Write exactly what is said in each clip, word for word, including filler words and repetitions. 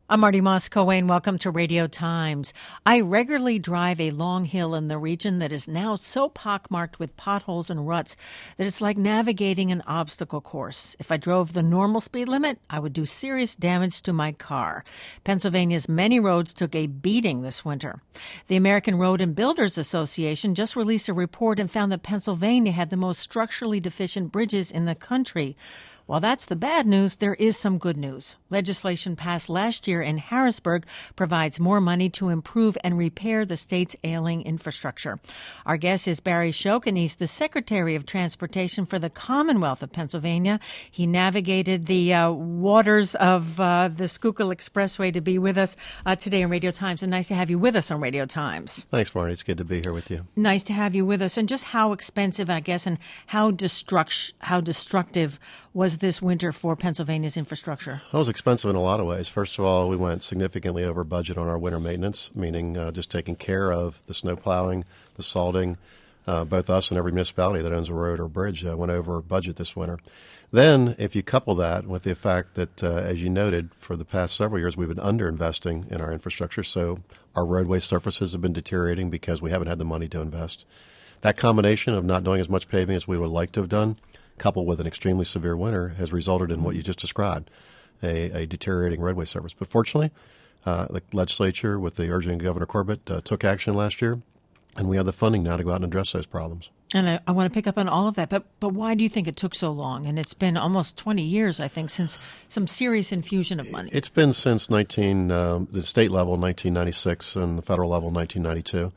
I'm Marty Moss-Coane. Welcome to Radio Times. I regularly drive a long hill in the region that is now so pockmarked with potholes and ruts that it's like navigating an obstacle course. If I drove the normal speed limit, I would do serious damage to my car. Pennsylvania's many roads took a beating this winter. The American Road and Builders Association just released a report and found that Pennsylvania had the most structurally deficient bridges in the country. While that's the bad news, there is some good news. Legislation passed last year in Harrisburg provides more money to improve and repair the state's ailing infrastructure. Our guest is Barry Shoak, and he's the Secretary of Transportation for the Commonwealth of Pennsylvania. He navigated the uh, waters of uh, the Schuylkill Expressway to be with us uh, today on Radio Times, and nice to have you with us on Radio Times. Thanks, Marty. It's good to be here with you. Nice to have you with us. And just how expensive, I guess, and how destruct- how destructive was this winter for Pennsylvania's infrastructure? It was expensive in a lot of ways. First of all, we went significantly over budget on our winter maintenance, meaning uh, just taking care of the snow plowing, the salting. Uh, both us and every municipality that owns a road or bridge uh, went over budget this winter. Then, if you couple that with the fact that, uh, as you noted, for the past several years we've been underinvesting in our infrastructure, so our roadway surfaces have been deteriorating because we haven't had the money to invest. That combination of not doing as much paving as we would like to have done, coupled with an extremely severe winter, has resulted in what you just described, a, a deteriorating roadway surface. But fortunately, uh, the legislature, with the urging of Governor Corbett, uh, took action last year, and we have the funding now to go out and address those problems. And I, I want to pick up on all of that, but but why do you think it took so long? And it's been almost twenty years, I think, since some serious infusion of money. It's been since nineteen um, the state level, nineteen ninety-six, and the federal level, nineteen ninety-two.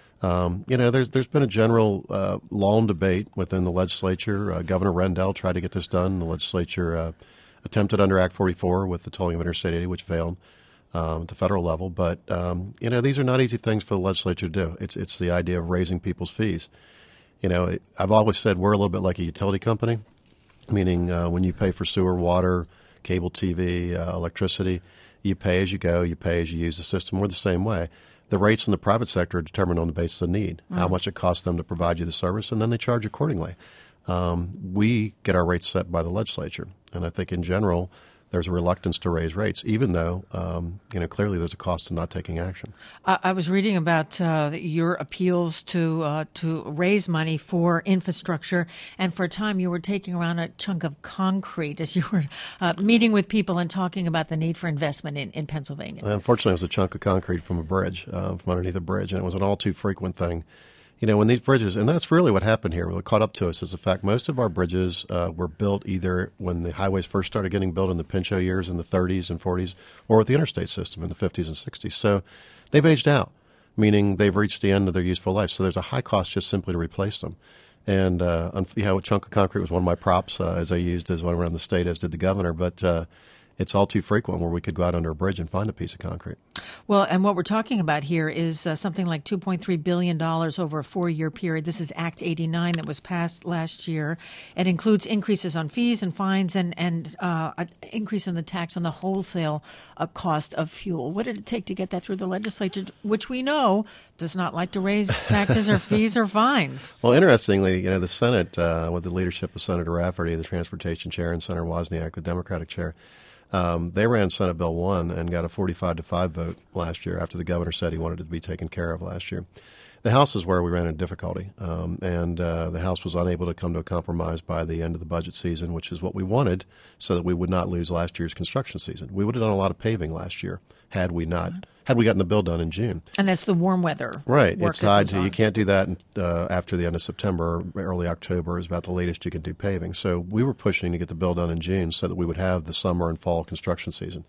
Um, you know, there's there's been a general uh, long debate within the legislature. Uh, Governor Rendell tried to get this done. The legislature uh, attempted under Act forty-four with the tolling of Interstate eighty, which failed um, at the federal level. But um, you know, these are not easy things for the legislature to do. It's it's the idea of raising people's fees. You know, it, I've always said we're a little bit like a utility company, meaning uh, when you pay for sewer, water, cable T V, uh, electricity, you pay as you go. You pay as you use the system. We're the same way. The rates in the private sector are determined on the basis of need, mm. how much it costs them to provide you the service, and then they charge accordingly. Um, we get our rates set by the legislature, and I think in general there's a reluctance to raise rates, even though um, you know clearly there's a cost to not taking action. I, I was reading about uh, your appeals to uh, to raise money for infrastructure, and for a time you were taking around a chunk of concrete as you were uh, meeting with people and talking about the need for investment in, in Pennsylvania. Unfortunately, it was a chunk of concrete from a bridge, uh, from underneath a bridge, and it was an all too frequent thing. You know, when these bridges, and that's really what happened here, what caught up to us is the fact most of our bridges uh, were built either when the highways first started getting built in the Pinchot years in the thirties and forties, or with the interstate system in the fifties and sixties. So they've aged out, meaning they've reached the end of their useful life. So there's a high cost just simply to replace them. And, uh, you know, a chunk of concrete was one of my props, uh, as I used as one around the state, as did the governor. But uh, it's all too frequent where we could go out under a bridge and find a piece of concrete. Well, and what we're talking about here is uh, something like two point three billion dollars over a four-year period. This is Act eighty-nine that was passed last year. It includes increases on fees and fines and, and uh, an increase in the tax on the wholesale uh, cost of fuel. What did it take to get that through the legislature, which we know does not like to raise taxes or fees or fines? Well, interestingly, you know, the Senate, uh, with the leadership of Senator Rafferty, the transportation chair, and Senator Wozniak, the Democratic chair, Um, they ran Senate Bill one and got a forty-five to five vote last year after the governor said he wanted it to be taken care of last year. The House is where we ran into difficulty, um, and uh, the House was unable to come to a compromise by the end of the budget season, which is what we wanted so that we would not lose last year's construction season. We would have done a lot of paving last year had we not, had we gotten the bill done in June. And that's the warm weather. Right. It's tied to, you can't do that uh, after the end of September, early October is about the latest you can do paving. So we were pushing to get the bill done in June so that we would have the summer and fall construction season.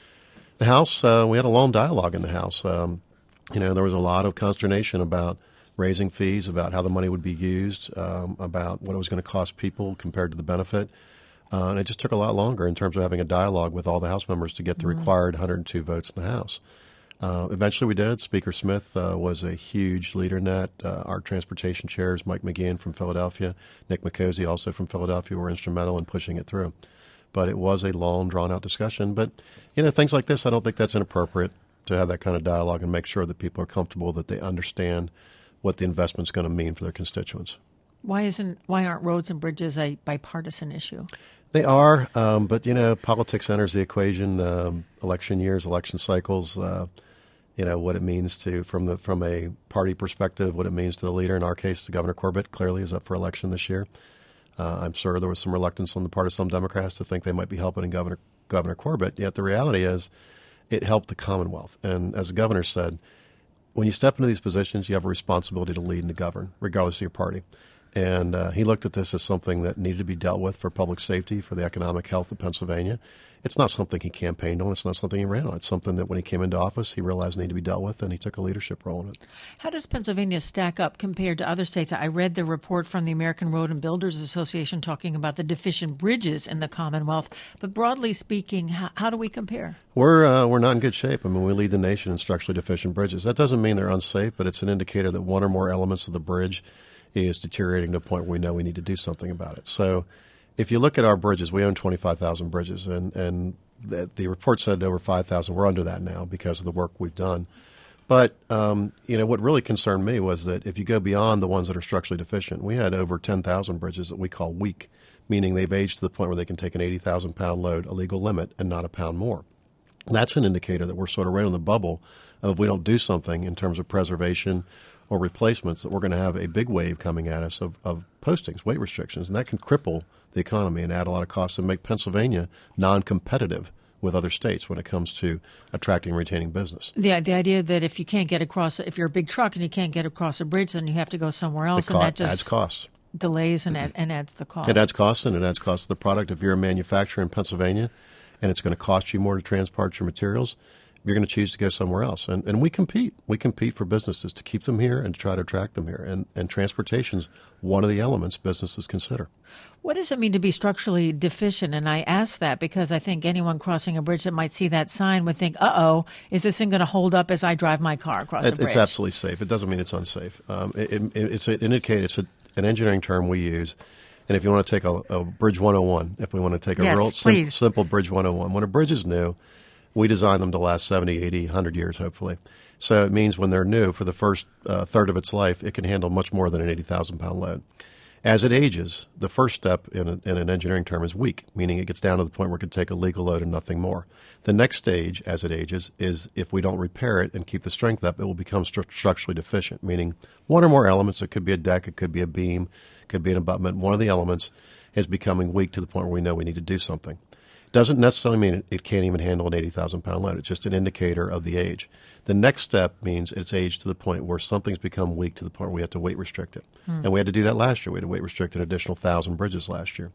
The House, uh, we had a long dialogue in the House. Um, you know, there was a lot of consternation about raising fees, about how the money would be used, um, about what it was going to cost people compared to the benefit. Uh, and it just took a lot longer in terms of having a dialogue with all the House members to get the mm-hmm. required one hundred two votes in the House. Uh, eventually we did. Speaker Smith uh, was a huge leader in that. Uh, our transportation chairs, Mike McGeehan from Philadelphia, Nick McCosey also from Philadelphia, were instrumental in pushing it through. But it was a long, drawn-out discussion. But, you know, things like this, I don't think that's inappropriate to have that kind of dialogue and make sure that people are comfortable, that they understand what the investment's going to mean for their constituents. Why isn't why aren't roads and bridges a bipartisan issue? They are, um, but, you know, politics enters the equation, um, election years, election cycles, uh, you know, what it means to, from the from a party perspective, what it means to the leader. In our case, Governor Corbett clearly is up for election this year. Uh, I'm sure there was some reluctance on the part of some Democrats to think they might be helping Governor Governor Corbett, yet the reality is it helped the Commonwealth. And as the governor said, when you step into these positions, you have a responsibility to lead and to govern, regardless of your party. And uh, he looked at this as something that needed to be dealt with for public safety, for the economic health of Pennsylvania. It's not something he campaigned on. It's not something he ran on. It's something that when he came into office, he realized needed to be dealt with, and he took a leadership role in it. How does Pennsylvania stack up compared to other states? I read the report from the American Road and Builders Association talking about the deficient bridges in the Commonwealth. But broadly speaking, how, how do we compare? We're uh, we're not in good shape. I mean, we lead the nation in structurally deficient bridges. That doesn't mean they're unsafe, but it's an indicator that one or more elements of the bridge is deteriorating to a point where we know we need to do something about it. So if you look at our bridges, we own twenty-five thousand bridges, and, and the, the report said over five thousand. We're under that now because of the work we've done. But, um, you know, what really concerned me was that if you go beyond the ones that are structurally deficient, we had over ten thousand bridges that we call weak, meaning they've aged to the point where they can take an eighty thousand pound load, a legal limit, and not a pound more. That's an indicator that we're sort of right on the bubble of if we don't do something in terms of preservation or replacements, that we're going to have a big wave coming at us of, of postings, weight restrictions, and that can cripple the economy and add a lot of costs and make Pennsylvania non-competitive with other states when it comes to attracting and retaining business. The the idea that if you can't get across, if you're a big truck and you can't get across a bridge, then you have to go somewhere else, The and co- that just adds costs. delays and, add, and adds the cost. It adds costs, and it adds costs to the product. If you're a manufacturer in Pennsylvania and it's going to cost you more to transport your materials, you're going to choose to go somewhere else. And and we compete. We compete for businesses to keep them here and to try to attract them here. And, and transportation's one of the elements businesses consider. What does it mean to be structurally deficient? And I ask that because I think anyone crossing a bridge that might see that sign would think, uh-oh, is this thing going to hold up as I drive my car across it, a bridge? It's absolutely safe. It doesn't mean it's unsafe. Um, it, it, it's an indicator. It's a, an engineering term we use. And if you want to take a, a Bridge one oh one, if we want to take a yes, real sim- please. simple Bridge one oh one, when a bridge is new, we design them to last seventy, eighty, one hundred years, hopefully. So it means when they're new, for the first uh, third of its life, it can handle much more than an eighty thousand pound load. As it ages, the first step in, a, in an engineering term is weak, meaning it gets down to the point where it can take a legal load and nothing more. The next stage, as it ages, is if we don't repair it and keep the strength up, it will become stru- structurally deficient, meaning one or more elements, it could be a deck, it could be a beam, it could be an abutment, one of the elements is becoming weak to the point where we know we need to do something. Doesn't necessarily mean it, it can't even handle an eighty thousand pound load. It's just an indicator of the age. The next step means it's aged to the point where something's become weak to the point where we have to weight restrict it. Hmm. And we had to do that last year. We had to weight restrict an additional one thousand bridges last year.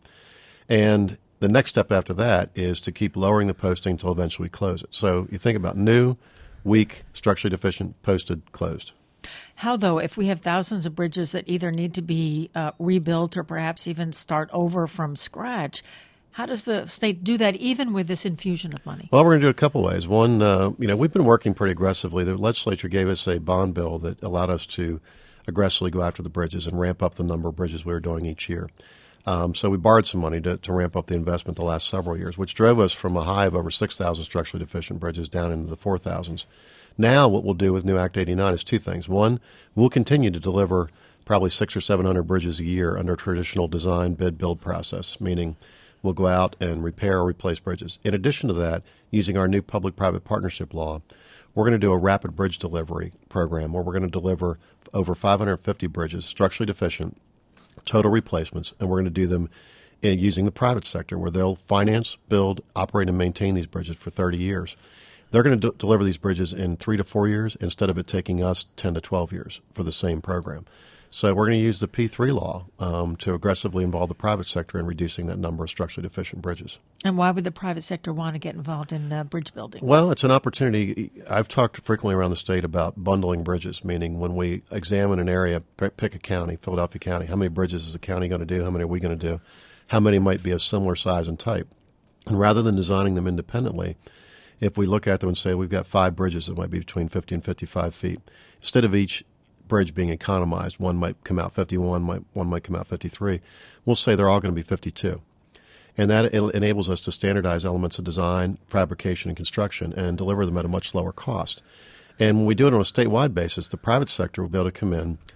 And the next step after that is to keep lowering the posting until eventually we close it. So you think about new, weak, structurally deficient, posted, closed. How, though, if we have thousands of bridges that either need to be uh, rebuilt or perhaps even start over from scratch, how does the state do that even with this infusion of money? Well, we're going to do it a couple ways. One, uh, you know, we've been working pretty aggressively. The legislature gave us a bond bill that allowed us to aggressively go after the bridges and ramp up the number of bridges we were doing each year. Um, so we borrowed some money to, to ramp up the investment the last several years, which drove us from a high of over six thousand structurally deficient bridges down into the four thousands. Now what we'll do with New Act eighty-nine is two things. One, we'll continue to deliver probably six or seven hundred bridges a year under a traditional design, bid, build process, meaning we'll go out and repair or replace bridges. In addition to that, using our new public-private partnership law, we're going to do a rapid bridge delivery program where we're going to deliver over five hundred fifty bridges, structurally deficient, total replacements, and we're going to do them in, using the private sector where they'll finance, build, operate, and maintain these bridges for thirty years. They're going to d- deliver these bridges in three to four years instead of it taking us ten to twelve years for the same program. So we're going to use the P three law um, to aggressively involve the private sector in reducing that number of structurally deficient bridges. And why would the private sector want to get involved in uh, bridge building? Well, it's an opportunity. I've talked frequently around the state about bundling bridges, meaning when we examine an area, pick a county, Philadelphia County, how many bridges is the county going to do? How many are we going to do? How many might be of similar size and type? And rather than designing them independently, if we look at them and say we've got five bridges that might be between fifty and fifty-five feet, instead of each bridge being economized, one might come out fifty-one, might, one might come out fifty-three, we'll say they're all going to be fifty-two. And that enables us to standardize elements of design, fabrication, and construction and deliver them at a much lower cost. And when we do it on a statewide basis, the private sector will be able to come in,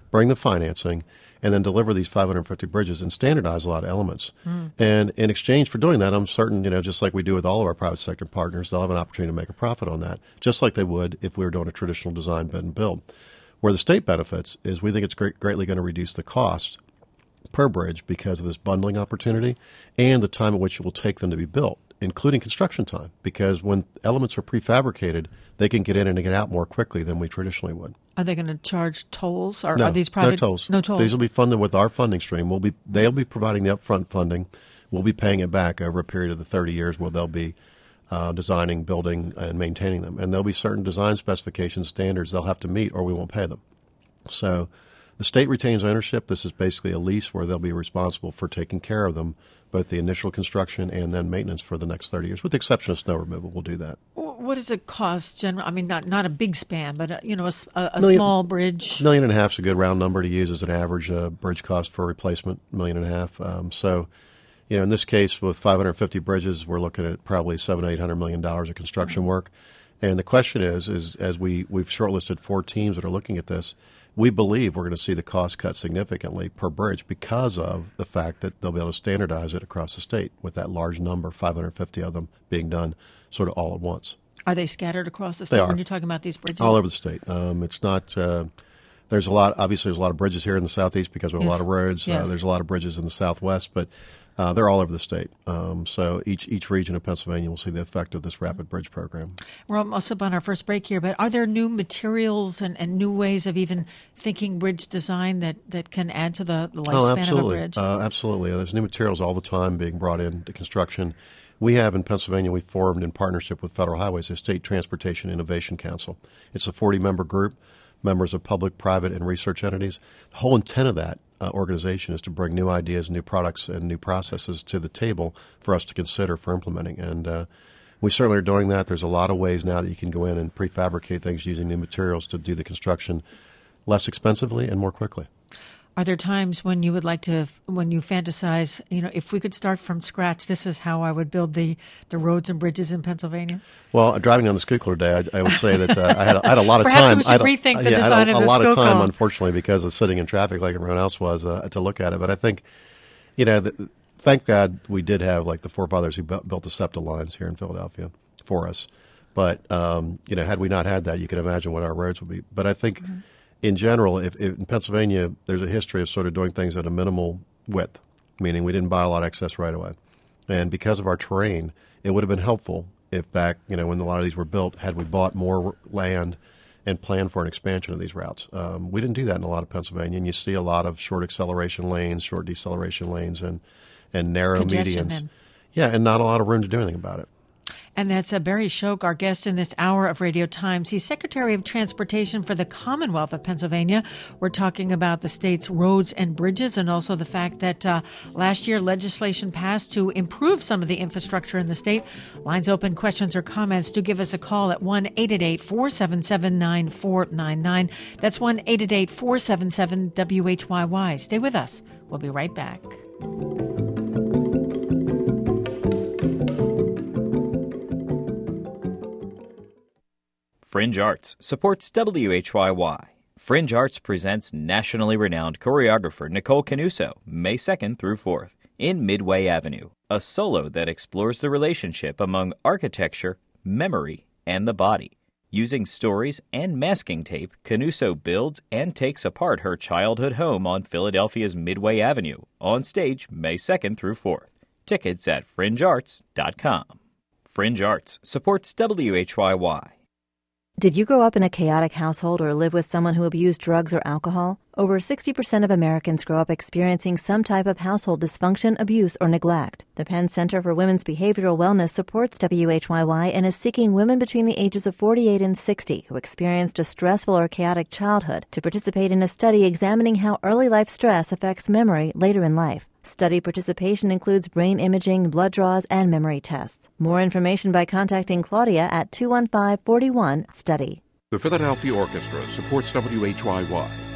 bring the financing, and then deliver these five hundred fifty bridges and standardize a lot of elements. Mm. And in exchange for doing that, I'm certain, you know, just like we do with all of our private sector partners, they'll have an opportunity to make a profit on that, just like they would if we were doing a traditional design, bid, and build. Where the state benefits is we think it's great, greatly going to reduce the cost per bridge because of this bundling opportunity and the time at which it will take them to be built, including construction time, because when elements are prefabricated, they can get in and get out more quickly than we traditionally would. Are they going to charge tolls? Or no, are these private? No tolls. No tolls. These will be funded with our funding stream. We'll be they'll be providing the upfront funding. We'll be paying it back over a period of the thirty years where they'll be uh, designing, building, and maintaining them. And there'll be certain design specifications, standards they'll have to meet, or we won't pay them. So the state retains ownership. This is basically a lease where they'll be responsible for taking care of them, both the initial construction and then maintenance for the next thirty years. With the exception of snow removal, we'll do that. What does it cost, general? I mean, not not a big span, but a, you know, a, a million, small bridge. Million and a half is a good round number to use as an average uh, bridge cost for replacement. Million and a half. Um, so, you know, in this case, with five hundred fifty bridges, we're looking at probably seven, eight hundred million dollars of construction work. And the question is, is as we we've shortlisted four teams that are looking at this, we believe we're going to see the cost cut significantly per bridge because of the fact that they'll be able to standardize it across the state with that large number, five hundred fifty of them being done sort of all at once. Are they scattered across the state they are. when you're talking about these bridges? All over the state. Um, it's not uh, – there's a lot – obviously there's a lot of bridges here in the southeast because we have yes. a lot of roads. Yes. Uh, there's a lot of bridges in the southwest, but uh, they're all over the state. Um, so each each region of Pennsylvania will see the effect of this rapid bridge program. We're almost up on our first break here, but are there new materials and, and new ways of even thinking bridge design that, that can add to the, the lifespan oh, absolutely. of a bridge? Uh, absolutely. There's new materials all the time being brought into construction. We have in Pennsylvania, we formed in partnership with Federal Highways a State Transportation Innovation Council. It's a forty-member group, members of public, private, and research entities. The whole intent of that uh, organization is to bring new ideas, new products, and new processes to the table for us to consider for implementing. And uh, we certainly are doing that. There's a lot of ways now that you can go in and prefabricate things using new materials to do the construction less expensively and more quickly. Are there times when you would like to, when you fantasize, you know, if we could start from scratch, this is how I would build the, the roads and bridges in Pennsylvania? Well, driving down the Schuylkill today, I, I would say that uh, I, had a, I had a lot of Perhaps time. we should I had a, rethink the yeah, design I had a, of the a lot Schuylkill. of time, unfortunately, because of sitting in traffic like everyone else was uh, to look at it. But I think, you know, the, thank God we did have like the forefathers who built, built the SEPTA lines here in Philadelphia for us. But, um, you know, had we not had that, you could imagine what our roads would be. But I think mm-hmm. in general, if, if in Pennsylvania, there's a history of sort of doing things at a minimal width, meaning we didn't buy a lot of excess right away. And because of our terrain, it would have been helpful if back, you know, when a lot of these were built, had we bought more land and planned for an expansion of these routes. Um, we didn't do that in a lot of Pennsylvania, and you see a lot of short acceleration lanes, short deceleration lanes, and, and narrow Congestion medians. Then. Yeah, and not a lot of room to do anything about it. And that's uh, Barry Shoak, our guest in this hour of Radio Times. He's Secretary of Transportation for the Commonwealth of Pennsylvania. We're talking about the state's roads and bridges, and also the fact that uh, last year legislation passed to improve some of the infrastructure in the state. Lines open. Questions or comments, do give us a call at one eight eight eight, four seven seven, nine four nine nine. That's one eight eight eight, four seven seven, W H Y Y. Stay with us. We'll be right back. Fringe Arts supports W H Y Y. Fringe Arts presents nationally renowned choreographer Nicole Canuso, May second through fourth, in Midway Avenue, a solo that explores the relationship among architecture, memory, and the body. Using stories and masking tape, Canuso builds and takes apart her childhood home on Philadelphia's Midway Avenue, on stage May second through fourth. Tickets at fringe arts dot com. Fringe Arts supports W H Y Y. Did you grow up in a chaotic household or live with someone who abused drugs or alcohol? Over sixty percent of Americans grow up experiencing some type of household dysfunction, abuse, or neglect. The Penn Center for Women's Behavioral Wellness supports W H Y Y and is seeking women between the ages of forty-eight and sixty who experienced a stressful or chaotic childhood to participate in a study examining how early life stress affects memory later in life. Study participation includes brain imaging, blood draws, and memory tests. More information by contacting Claudia at two one five, four one, STUDY. The Philadelphia Orchestra supports W H Y Y.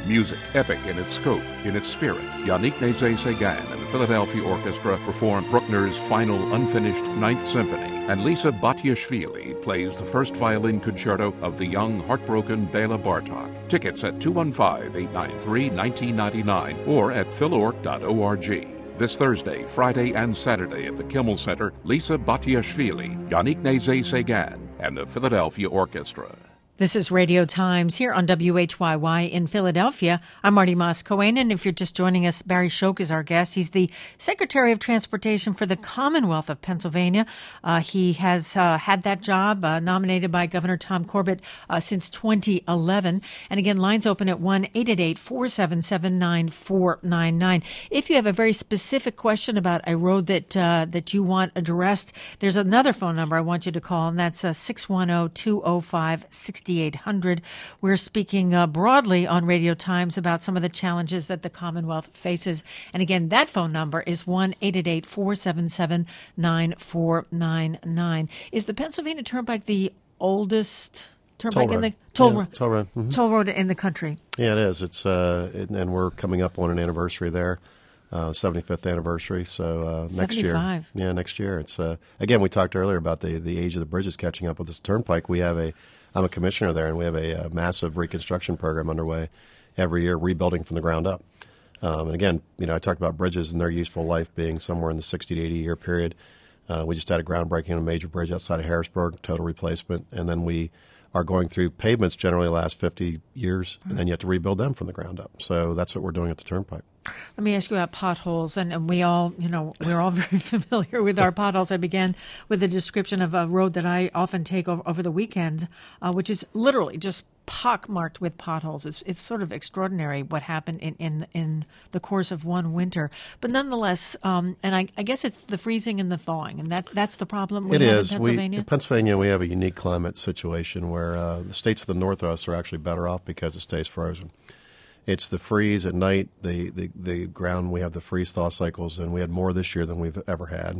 Music, epic in its scope, in its spirit, Yannick Nézet-Séguin and the Philadelphia Orchestra perform Bruckner's final unfinished Ninth Symphony, and Lisa Batiashvili plays the first violin concerto of the young, heartbroken Bela Bartok. Tickets at two one five, eight nine three, one nine nine nine or at philorg dot org. This Thursday, Friday, and Saturday at the Kimmel Center, Lisa Batiashvili, Yannick Nézet-Séguin, and the Philadelphia Orchestra. This is Radio Times here on W H Y Y in Philadelphia. I'm Marty Moss-Cohen, and if you're just joining us, Barry Schoch is our guest. He's the Secretary of Transportation for the Commonwealth of Pennsylvania. Uh, he has uh, had that job uh, nominated by Governor Tom Corbett uh, since twenty eleven. And again, lines open at one eight eight eight, four seven seven, nine four nine nine. If you have a very specific question about a road that uh, that you want addressed, there's another phone number I want you to call, and that's uh, six one zero, two zero five, six eight hundred. We're speaking uh, broadly on Radio Times about some of the challenges that the Commonwealth faces. And again, that phone number is one eight eight eight, four seven seven, nine four nine nine. Is the Pennsylvania Turnpike the oldest turnpike toll in the road. toll, yeah, ro- toll road? Mm-hmm. toll road in the country? Yeah, it is. It's uh, it, and we're coming up on an anniversary there. Uh, seventy-fifth anniversary, so uh, next year. seventy-five. Yeah, next year. It's uh, again, we talked earlier about the, the age of the bridges catching up with this turnpike. We have a I'm a commissioner there, and we have a, a massive reconstruction program underway every year, rebuilding from the ground up. Um, and again, you know, I talked about bridges and their useful life being somewhere in the sixty to eighty year period. Uh, we just had a groundbreaking on a major bridge outside of Harrisburg, total replacement, and then we are going through pavements generally last fifty years, and then you have to rebuild them from the ground up. So that's what we're doing at the turnpike. Let me ask you about potholes, and, and we all, you know, we're all very familiar with our potholes. I began with a description of a road that I often take over, over the weekend, uh, which is literally just pockmarked with potholes. It's, it's sort of extraordinary what happened in, in, in the course of one winter. But nonetheless, um, and I, I guess it's the freezing and the thawing, and that that's the problem we it have is. in Pennsylvania? We, in Pennsylvania, we have a unique climate situation where uh, the states of the north of us are actually better off because it stays frozen. It's the freeze at night, the, the, the ground, we have the freeze-thaw cycles, and we had more this year than we've ever had.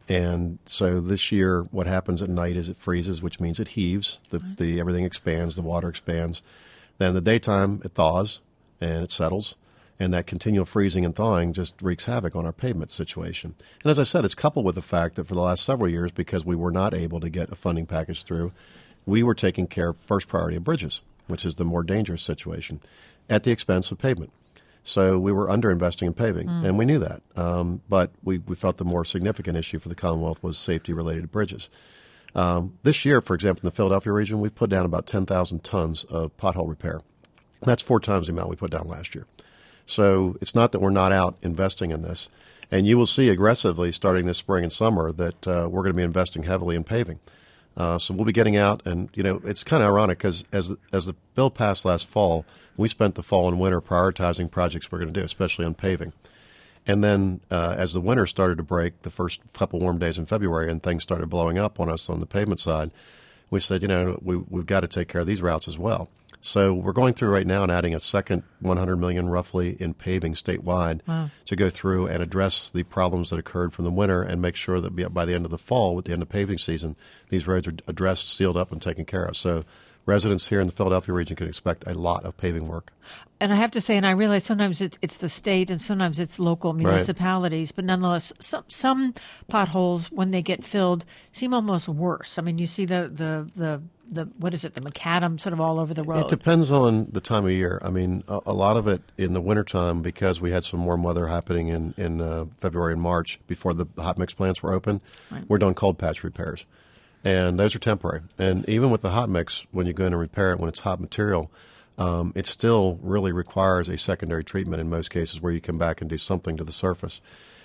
And so this year, what happens at night is it freezes, which means it heaves. The, the everything expands, the water expands. Then the daytime, it thaws, and it settles. And that continual freezing and thawing just wreaks havoc on our pavement situation. And as I said, it's coupled with the fact that for the last several years, because we were not able to get a funding package through, we were taking care of first priority of bridges, which is the more dangerous situation, at the expense of pavement. So we were underinvesting in paving, mm. and we knew that. Um, but we, we felt the more significant issue for the Commonwealth was safety-related bridges. Um, this year, for example, in the Philadelphia region, we've put down about ten thousand tons of pothole repair. That's four times the amount we put down last year. So it's not that we're not out investing in this. And you will see aggressively starting this spring and summer that uh, we're going to be investing heavily in paving. Uh, so we'll be getting out, and, you know, it's kind of ironic because as, as the bill passed last fall, we spent the fall and winter prioritizing projects we're going to do, especially on paving. And then uh, as the winter started to break, the first couple warm days in February, and things started blowing up on us on the pavement side, we said, you know, we, we've got to take care of these routes as well. So we're going through right now and adding a second one hundred million dollars roughly in paving statewide wow. to go through and address the problems that occurred from the winter and make sure that by the end of the fall, with the end of paving season, these roads are addressed, sealed up, and taken care of. So residents here in the Philadelphia region can expect a lot of paving work. And I have to say, and I realize sometimes it, it's the state and sometimes it's local municipalities, right. but nonetheless, some some potholes, when they get filled, seem almost worse. I mean, you see the, the, the, the what is it, the macadam sort of all over the road. It depends on the time of year. I mean, a, a lot of it in the wintertime, because we had some warm weather happening in, in uh, February and March before the hot mix plants were open, right. we're doing cold patch repairs. And those are temporary. And even with the hot mix, when you go in and repair it, when it's hot material, um, it still really requires a secondary treatment in most cases where you come back and do something to the surface.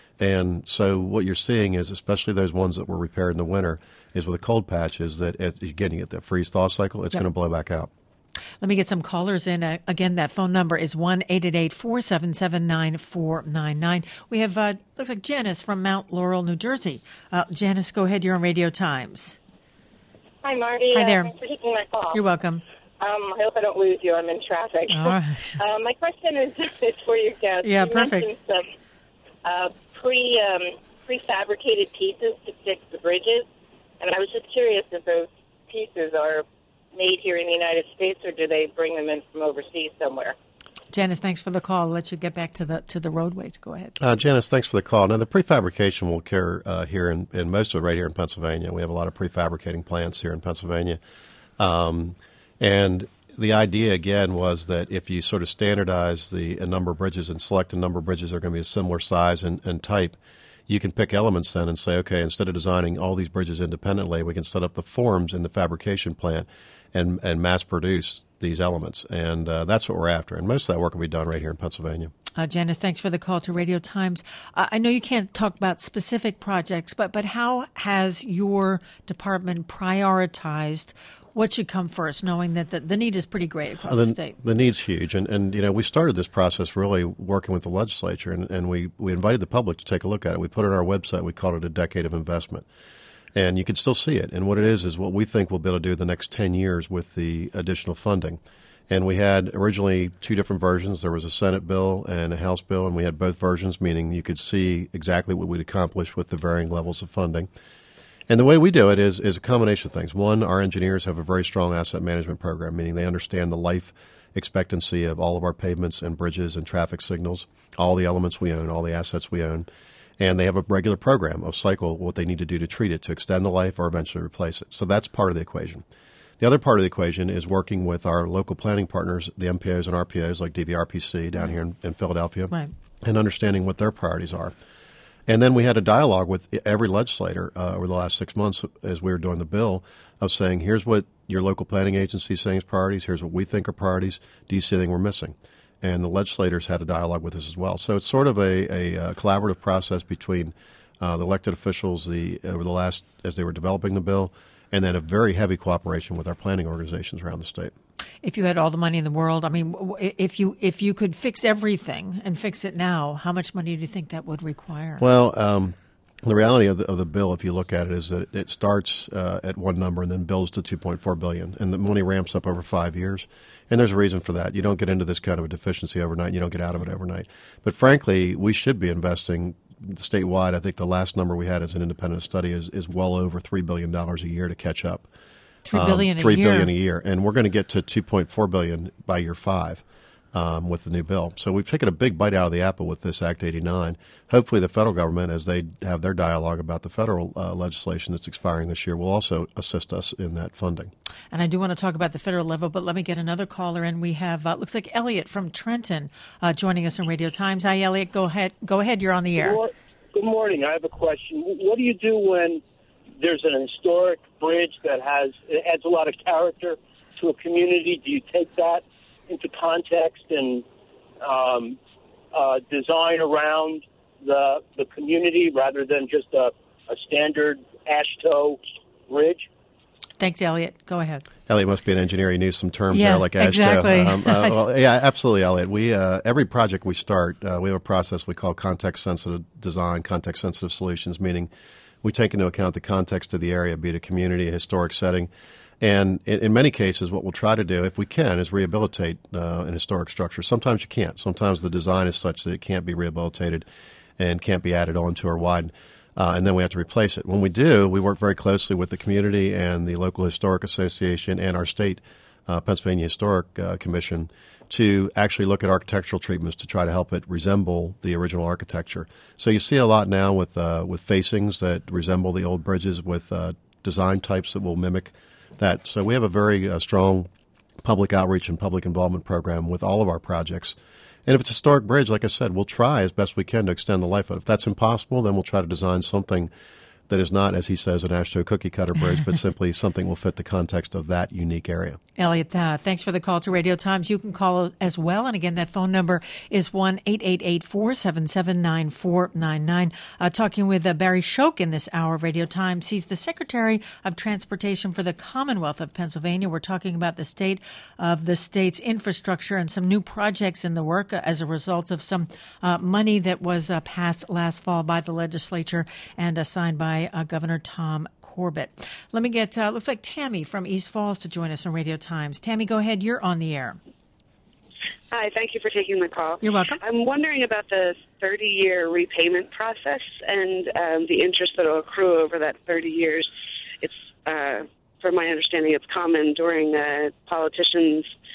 And so what you're seeing is, especially those ones that were repaired in the winter, is with a cold patch is that, as, again, you get that freeze-thaw cycle, it's yep. going to blow back out. Let me get some callers in. Uh, again, that phone number is one eight eight eight, four seven seven, nine four nine nine. We have, uh, looks like Janice from Mount Laurel, New Jersey. Uh, Janice, go ahead. You're on Radio Times. Hi, Marty. Hi there. Uh, thanks for taking my call. You're welcome. Um, I hope I don't lose you. I'm in traffic. All right. uh, my question is, is for your guest. Yeah, you perfect. mentioned some uh, pre, um, prefabricated pieces to fix the bridges, and I was just curious if those pieces are made here in the United States, or do they bring them in from overseas somewhere? Janice, thanks for the call. I'll let you get back to the to the roadways. Go ahead. Uh, Janice, thanks for the call. Now, the prefabrication will occur uh, here in, in most of it right here in Pennsylvania. We have a lot of prefabricating plants here in Pennsylvania. Um, and the idea, again, was that if you sort of standardize the a number of bridges and select a number of bridges that are going to be a similar size and, and type, you can pick elements then and say, okay, instead of designing all these bridges independently, we can set up the forms in the fabrication plant and, and mass produce these elements. And uh, that's what we're after. And most of that work will be done right here in Pennsylvania. Uh, Janice, thanks for the call to Radio Times. Uh, I know you can't talk about specific projects, but, but how has your department prioritized what should come first, knowing that the, the need is pretty great across uh, the, the state? The need's huge. And, and, you know, we started this process really working with the legislature, and, and we, we invited the public to take a look at it. We put it on our website. We called it A Decade of Investment. And you can still see it. And what it is is what we think we'll be able to do the next ten years with the additional funding. And we had originally two different versions. There was a Senate bill and a House bill, and we had both versions, meaning you could see exactly what we'd accomplish with the varying levels of funding. And the way we do it is, is a combination of things. One, our engineers have a very strong asset management program, meaning they understand the life expectancy of all of our pavements and bridges and traffic signals, all the elements we own, all the assets we own. And they have a regular program of cycle, what they need to do to treat it, to extend the life or eventually replace it. So that's part of the equation. The other part of the equation is working with our local planning partners, the M P Os and R P Os like D V R P C down here in, in Philadelphia, right, and understanding what their priorities are. And then we had a dialogue with every legislator uh, over the last six months as we were doing the bill of saying, here's what your local planning agency is saying is priorities, here's what we think are priorities, do you see anything we're missing? And the legislators had a dialogue with us as well. So it's sort of a, a, a collaborative process between uh, the elected officials the over the last as they were developing the bill, and then a very heavy cooperation with our planning organizations around the state. If you had all the money in the world, I mean, if you if you could fix everything and fix it now, how much money do you think that would require? Well, um, the reality of the, of the bill, if you look at it, is that it starts uh, at one number and then builds to two point four billion dollars, and the money ramps up over five years. And there's a reason for that. You don't get into this kind of a deficiency overnight. You don't get out of it overnight. But frankly, we should be investing statewide. I think the last number we had as an independent study is, is well over three billion dollars a year to catch up. Three billion um, a year. Three billion a year, and we're going to get to two point four billion by year five um, with the new bill. So we've taken a big bite out of the apple with this Act eighty-nine. Hopefully, the federal government, as they have their dialogue about the federal uh, legislation that's expiring this year, will also assist us in that funding. And I do want to talk about the federal level, but let me get another caller in. We have uh, looks like Elliot from Trenton uh, joining us on Radio Times. Hi, Elliot. Go ahead. Go ahead. You're on the air. Good morning. I have a question. What do you do when there's an historic bridge that has it adds a lot of character to a community? Do you take that into context and um, uh, design around the the community rather than just a, a standard AASHTO bridge? Thanks, Elliot. Go ahead. Elliot must be an engineer. He knows some terms yeah, there like AASHTO. Exactly. Um, uh, well, yeah, absolutely, Elliot. We uh, every project we start, uh, we have a process we call context-sensitive design, context-sensitive solutions, meaning we take into account the context of the area, be it a community, a historic setting. And in, in many cases, what we'll try to do, if we can, is rehabilitate uh, an historic structure. Sometimes you can't. Sometimes the design is such that it can't be rehabilitated and can't be added onto or widened, uh, and then we have to replace it. When we do, we work very closely with the community and the local historic association and our state, uh, Pennsylvania Historic uh, Commission, to actually look at architectural treatments to try to help it resemble the original architecture. So you see a lot now with uh, with facings that resemble the old bridges, with uh, design types that will mimic that. So we have a very uh, strong public outreach and public involvement program with all of our projects. And if it's a historic bridge, like I said, we'll try as best we can to extend the life of it. If that's impossible, then we'll try to design something that is not, as he says, an AASHTO cookie cutter bridge, but simply something will fit the context of that unique area. Elliot, uh, thanks for the call to Radio Times. You can call as well. And again, that phone number is one eight eight eight, four seven seven, nine four nine nine. Uh, talking with uh, Barry Shoak in this hour of Radio Times. He's the Secretary of Transportation for the Commonwealth of Pennsylvania. We're talking about the state of the state's infrastructure and some new projects in the work uh, as a result of some uh, money that was uh, passed last fall by the legislature and uh, signed by uh, Governor Tom Corbett. Let me get, uh, looks like Tammy from East Falls to join us on Radio Times. Tammy, go ahead. You're on the air. Hi, thank you for taking the call. You're welcome. I'm wondering about the thirty-year repayment process and um, the interest that will accrue over that thirty years. It's, uh, from my understanding, it's common during a politician's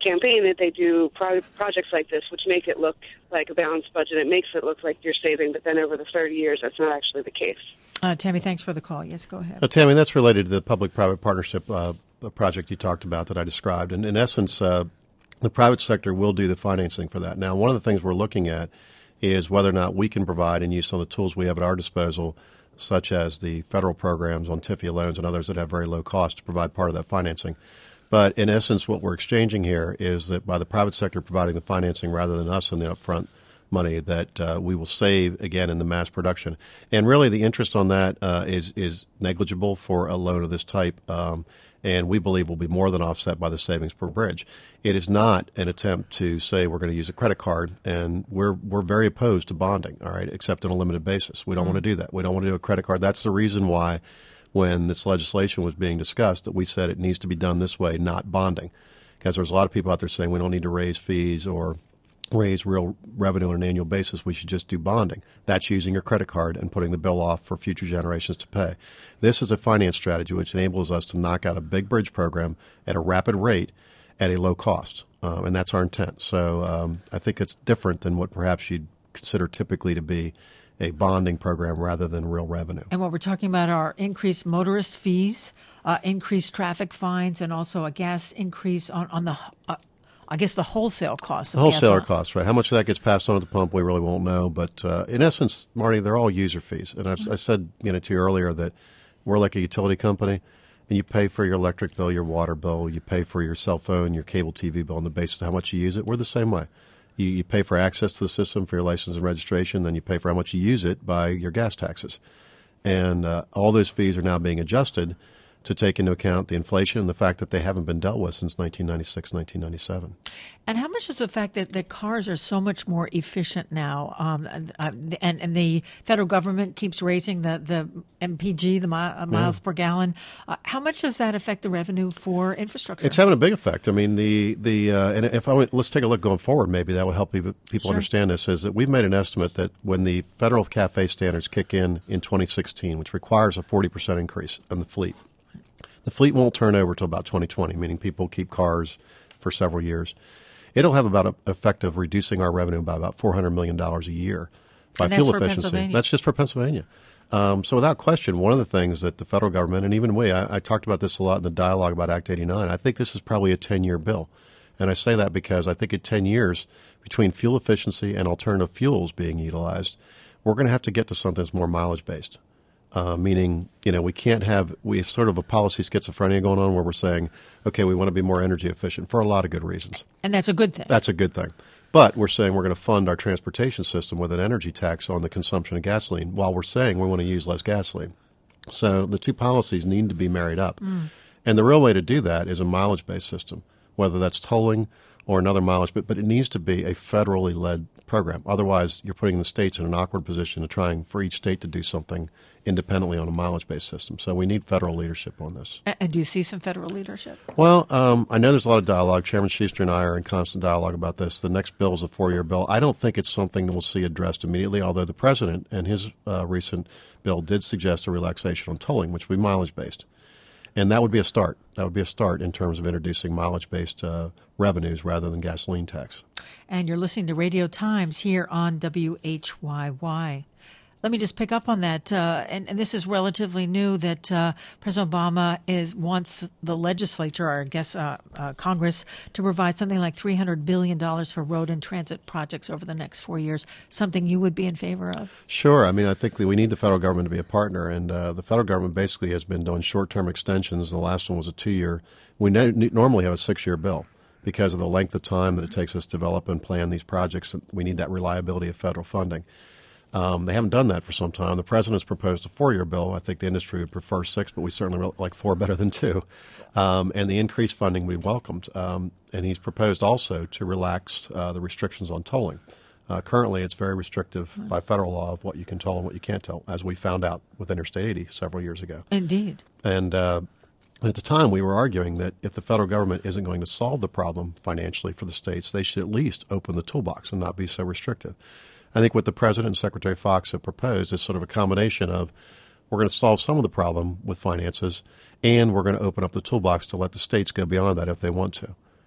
campaign that they do pro- projects like this, which make it look like a balanced budget. It makes it look like you're saving, but then over the thirty years, that's not actually the case. Uh, Tammy, thanks for the call. Yes, go ahead. Uh, Tammy, that's related to the public-private partnership uh, project you talked about that I described. And in essence, uh, the private sector will do the financing for that. Now, one of the things we're looking at is whether or not we can provide and use some of the tools we have at our disposal, such as the federal programs on T I F I A loans and others that have very low cost, to provide part of that financing. But in essence, what we're exchanging here is that by the private sector providing the financing rather than us in the upfront money, that uh, we will save, again, in the mass production. And really the interest on that uh, is, is negligible for a loan of this type, um, and we believe will be more than offset by the savings per bridge. It is not an attempt to say we're going to use a credit card, and we're we're very opposed to bonding, all right, except on a limited basis. We don't mm-hmm. want to do that. We don't want to do a credit card. That's the reason why when this legislation was being discussed that we said it needs to be done this way, not bonding, because there's a lot of people out there saying we don't need to raise fees or raise real revenue on an annual basis. We should just do bonding. That's using your credit card and putting the bill off for future generations to pay. This is a finance strategy which enables us to knock out a big bridge program at a rapid rate at a low cost, uh, and that's our intent. So um, I think it's different than what perhaps you'd consider typically to be a bonding program rather than real revenue. And what we're talking about are increased motorist fees, uh, increased traffic fines, and also a gas increase on, on the, uh, I guess, the wholesale cost. The wholesaler cost, right. How much of that gets passed on at the pump, we really won't know. But uh, in essence, Marty, they're all user fees. And I've, mm-hmm. I said you know, to you earlier that we're like a utility company, and you pay for your electric bill, your water bill, you pay for your cell phone, your cable T V bill on the basis of how much you use it. We're the same way. You, you pay for access to the system for your license and registration, then you pay for how much you use it by your gas taxes. And uh, all those fees are now being adjusted to take into account the inflation and the fact that they haven't been dealt with since nineteen ninety-six, nineteen ninety-seven. And how much is the fact that, that cars are so much more efficient now, um, and, and the federal government keeps raising the, the M P G, the mi- uh, miles yeah. per gallon. Uh, how much does that affect the revenue for infrastructure? It's having a big effect. I mean, the the uh, and if I went, let's take a look going forward, maybe that would help people, people sure. understand this, is that we've made an estimate that when the federal CAFE standards kick in in twenty sixteen, which requires a forty percent increase in the fleet, the fleet won't turn over until about twenty twenty, meaning people keep cars for several years. It'll have about an effect of reducing our revenue by about four hundred million dollars a year by and fuel that's efficiency. That's just for Pennsylvania. Um, so without question, one of the things that the federal government, and even we, I, I talked about this a lot in the dialogue about Act eighty-nine, I think this is probably a ten-year bill. And I say that because I think in ten years, between fuel efficiency and alternative fuels being utilized, we're going to have to get to something that's more mileage-based. Uh, meaning, you know, we can't have, we have sort of a policy schizophrenia going on where we're saying, okay, we want to be more energy efficient for a lot of good reasons. And that's a good thing. That's a good thing. But we're saying we're going to fund our transportation system with an energy tax on the consumption of gasoline while we're saying we want to use less gasoline. So the two policies need to be married up. Mm. And the real way to do that is a mileage-based system, whether that's tolling or another mileage, but, but it needs to be a federally led program. Otherwise, you're putting the states in an awkward position of trying for each state to do something independently on a mileage-based system. So we need federal leadership on this. And do you see some federal leadership? Well, um, I know there's a lot of dialogue. Chairman Schuster and I are in constant dialogue about this. The next bill is a four-year bill. I don't think it's something that we'll see addressed immediately, although the president and his uh, recent bill did suggest a relaxation on tolling, which would be mileage-based. And that would be a start. That would be a start in terms of introducing mileage-based uh, revenues rather than gasoline tax. And you're listening to Radio Times here on W H Y Y. Let me just pick up on that, uh, and, and this is relatively new, that uh, President Obama is wants the legislature, or I guess uh, uh, Congress, to provide something like three hundred billion dollars for road and transit projects over the next four years, something you would be in favor of? Sure. I mean, I think that we need the federal government to be a partner, and uh, the federal government basically has been doing short-term extensions. The last one was a two-year. We no- normally have a six-year bill because of the length of time that it takes us to develop and plan these projects. We need that reliability of federal funding. Um, they haven't done that for some time. The president's proposed a four-year bill. I think the industry would prefer six, but we certainly like four better than two. Um, and the increased funding we welcomed. Um, and he's proposed also to relax uh, the restrictions on tolling. Uh, currently, it's very restrictive mm. by federal law of what you can toll and what you can't toll, as we found out with Interstate eighty several years ago. Indeed. And uh, at the time, we were arguing that if the federal government isn't going to solve the problem financially for the states, they should at least open the toolbox and not be so restrictive. I think what the President and Secretary Fox have proposed is sort of a combination of we're going to solve some of the problem with finances, and we're going to open up the toolbox to let the states go beyond that if they want to.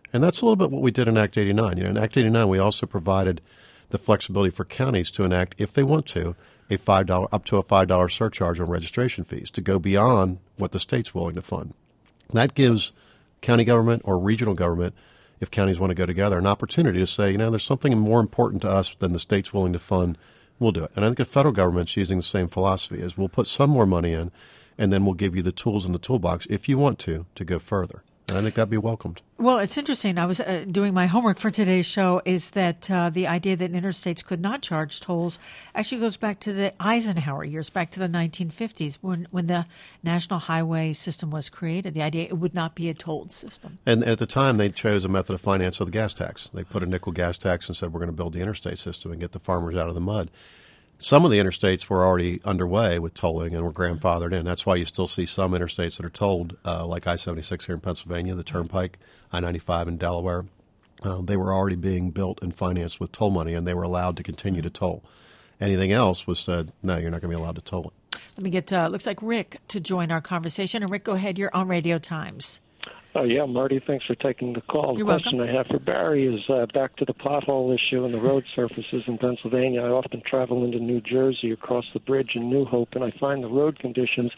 And that's a little bit what we did in Act eighty-nine. You know, in Act eighty-nine, we also provided the flexibility for counties to enact, if they want to, a five dollars up to a five dollars surcharge on registration fees to go beyond what the state's willing to fund. That gives county government or regional government, if counties want to go together, an opportunity to say, you know, there's something more important to us than the state's willing to fund. We'll do it. And I think the federal government's using the same philosophy, is we'll put some more money in, and then we'll give you the tools in the toolbox, if you want to, to go further. And I think that'd be welcomed. Well, it's interesting. I was uh, doing my homework for today's show is that uh, the idea that interstates could not charge tolls actually goes back to the Eisenhower years, back to the nineteen fifties when, when the National Highway System was created. The idea it would not be a tolled system. And at the time, they chose a method of finance of the gas tax. They put a nickel gas tax and said, we're going to build the interstate system and get the farmers out of the mud. Some of the interstates were already underway with tolling and were grandfathered in. That's why you still see some interstates that are tolled, uh, like I seventy-six here in Pennsylvania, the Turnpike, I ninety-five in Delaware. Uh, they were already being built and financed with toll money, and they were allowed to continue to toll. Anything else was said, no, you're not going to be allowed to toll it. Let me get, uh, looks like Rick to join our conversation. And Rick, go ahead. You're on Radio Times. Oh, yeah, Marty, thanks for taking the call. You're the question welcome. I have for Barry is uh, back to the pothole issue and the road surfaces in Pennsylvania. I often travel into New Jersey across the bridge in New Hope, and I find the road conditions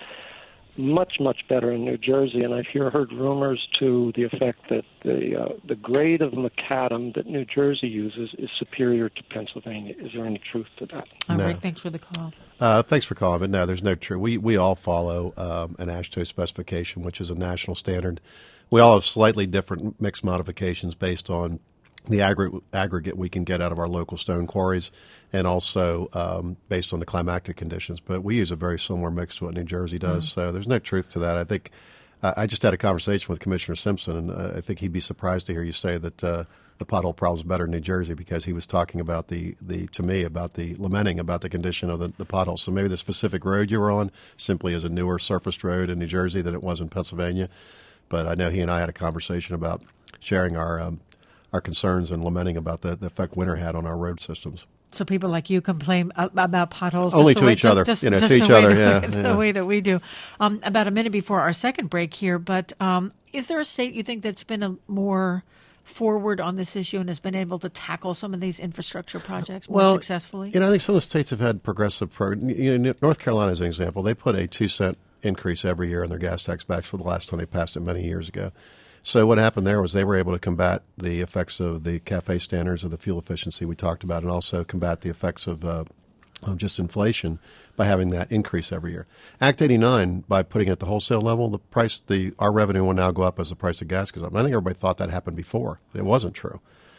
much, much better in New Jersey. And I've here heard rumors to the effect that the uh, the grade of macadam that New Jersey uses is superior to Pennsylvania. Is there any truth to that? Oh, No. Rick, thanks for the call. Uh, thanks for calling, but no, there's no truth. We, we all follow um, an AASHTO specification, which is a national standard. We all have slightly different mix modifications based on the aggregate, aggregate we can get out of our local stone quarries and also um, based on the climatic conditions. But we use a very similar mix to what New Jersey does, mm-hmm. so there's no truth to that. I think uh, I just had a conversation with Commissioner Simpson, and uh, I think he'd be surprised to hear you say that uh, the pothole problem is better in New Jersey because he was talking about the, the to me, about the lamenting about the condition of the, the potholes. So maybe the specific road you were on simply is a newer surfaced road in New Jersey than it was in Pennsylvania. But I know he and I had a conversation about sharing our um, our concerns and lamenting about the, the effect winter had on our road systems. So people like you complain about potholes only just to way, each other, just, you know, just to each the other, way, yeah, the, yeah. the way that we do. Um, about a minute before our second break here, but um, is there a state you think that's been a more forward on this issue and has been able to tackle some of these infrastructure projects more well, successfully? You know, I think some of the states have had progressive programs. You know, North Carolina is an example. They put a two cent increase every year in their gas tax backs for the last time they passed it many years ago. So what happened there was they were able to combat the effects of the CAFE standards of the fuel efficiency we talked about, and also combat the effects of, uh, of just inflation by having that increase every year. Act eighty-nine, by putting it at the wholesale level, the price, the our revenue will now go up as the price of gas goes up. And I think everybody thought that happened before. It wasn't true.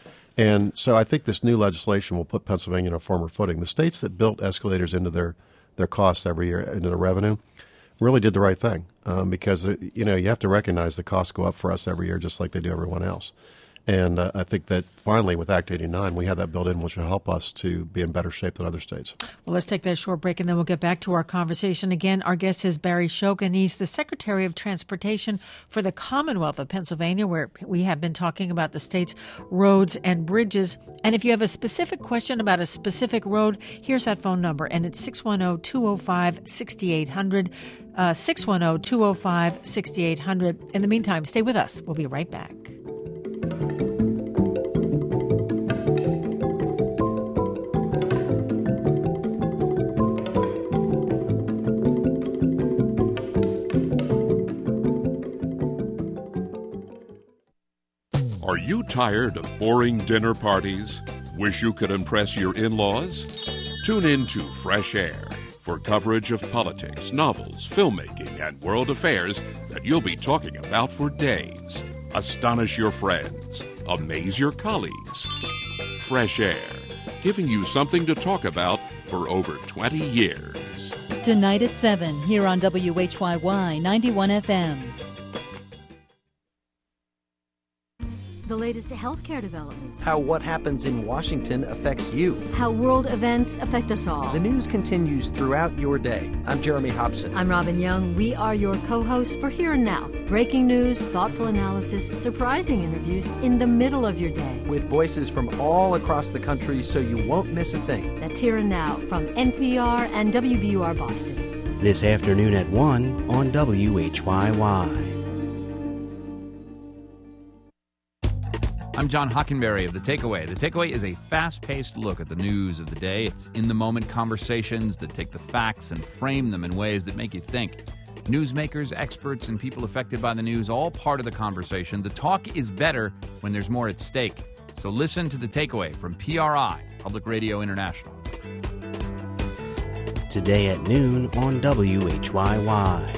And so I think this new legislation will put Pennsylvania on a firmer footing. The states that built escalators into their, their costs every year, into the revenue, really did the right thing um, because, uh, you know, you have to recognize the costs go up for us every year just like they do everyone else. And uh, I think that finally with Act eighty-nine, we have that built in, which will help us to be in better shape than other states. Well, let's take that short break, and then we'll get back to our conversation. Again, our guest is Barry Shoak, and he's the Secretary of Transportation for the Commonwealth of Pennsylvania, where we have been talking about the state's roads and bridges. And if you have a specific question about a specific road, here's that phone number, and it's six one zero, two zero five, six eight zero zero, uh, six one zero, two zero five, six eight zero zero. In the meantime, stay with us. We'll be right back. Are you tired of boring dinner parties? Wish you could impress your in-laws? Tune in to Fresh Air for coverage of politics, novels, filmmaking, and world affairs that you'll be talking about for days. Astonish your friends. Amaze your colleagues. Fresh Air, giving you something to talk about for over twenty years. Tonight at seven, here on W H Y Y ninety-one F M. The latest healthcare developments. How what happens in Washington affects you. How world events affect us all. The news continues throughout your day. I'm Jeremy Hobson. I'm Robin Young. We are your co-hosts for Here and Now. Breaking news, thoughtful analysis, surprising interviews in the middle of your day. With voices from all across the country so you won't miss a thing. That's Here and Now from N P R and W B U R Boston. This afternoon at one on W H Y Y. I'm John Hockenberry of The Takeaway. The Takeaway is a fast-paced look at the news of the day. It's in-the-moment conversations that take the facts and frame them in ways that make you think. Newsmakers, experts, and people affected by the news, all part of the conversation. The talk is better when there's more at stake. So listen to The Takeaway from P R I, Public Radio International. Today at noon on W H Y Y.